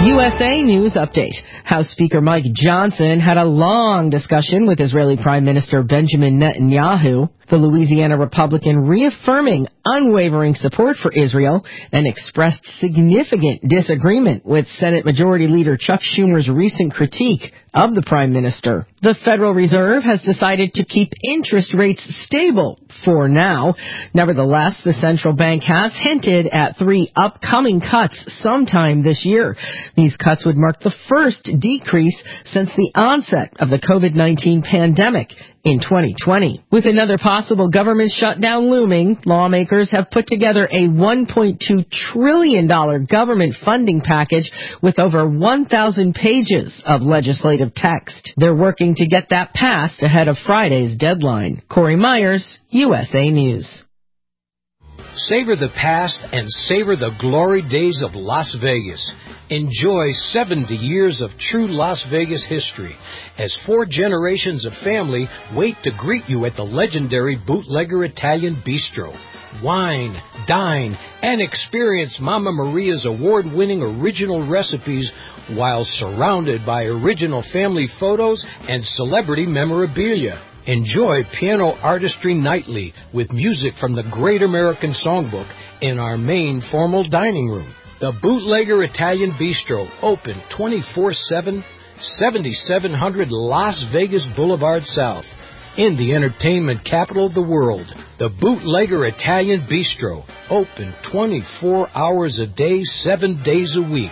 USA News Update. House Speaker Mike Johnson had a long discussion with Israeli Prime Minister Benjamin Netanyahu. The Louisiana Republican reaffirming unwavering support for Israel and expressed significant disagreement with Senate Majority Leader Chuck Schumer's recent critique of the Prime Minister. The Federal Reserve has decided to keep interest rates stable for now. Nevertheless, the central bank has hinted at 3 upcoming cuts sometime this year. These cuts would mark the first decrease since the onset of the COVID-19 pandemic in 2020. With another possible government shutdown looming, lawmakers have put together a $1.2 trillion government funding package with over 1,000 pages of legislative text. They're working to get that passed ahead of Friday's deadline. Corey Myers, USA News. Savor the past and savor the glory days of Las Vegas. Enjoy 70 years of true Las Vegas history as 4 generations of family wait to greet you at the legendary Bootlegger Italian Bistro. Wine, dine, and experience Mama Maria's award-winning original recipes while surrounded by original family photos and celebrity memorabilia. Enjoy piano artistry nightly with music from the Great American Songbook in our main formal dining room. The Bootlegger Italian Bistro, open 24/7, 7700 Las Vegas Boulevard South. In the entertainment capital of the world, the Bootlegger Italian Bistro, open 24 hours a day, 7 days a week.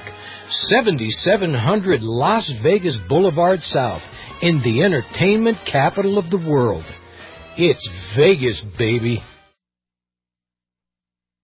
7700 Las Vegas Boulevard South, in the entertainment capital of the world. It's Vegas, baby.